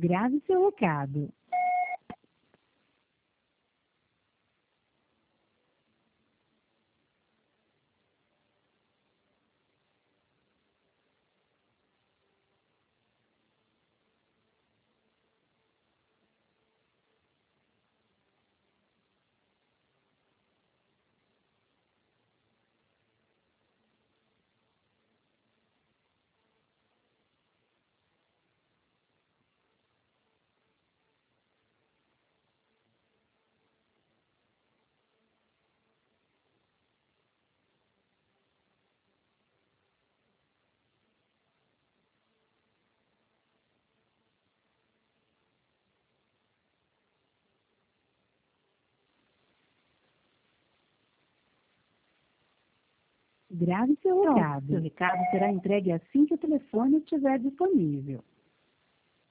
Grave seu recado. Grave seu recado. Seu recado será entregue assim que o telefone estiver disponível.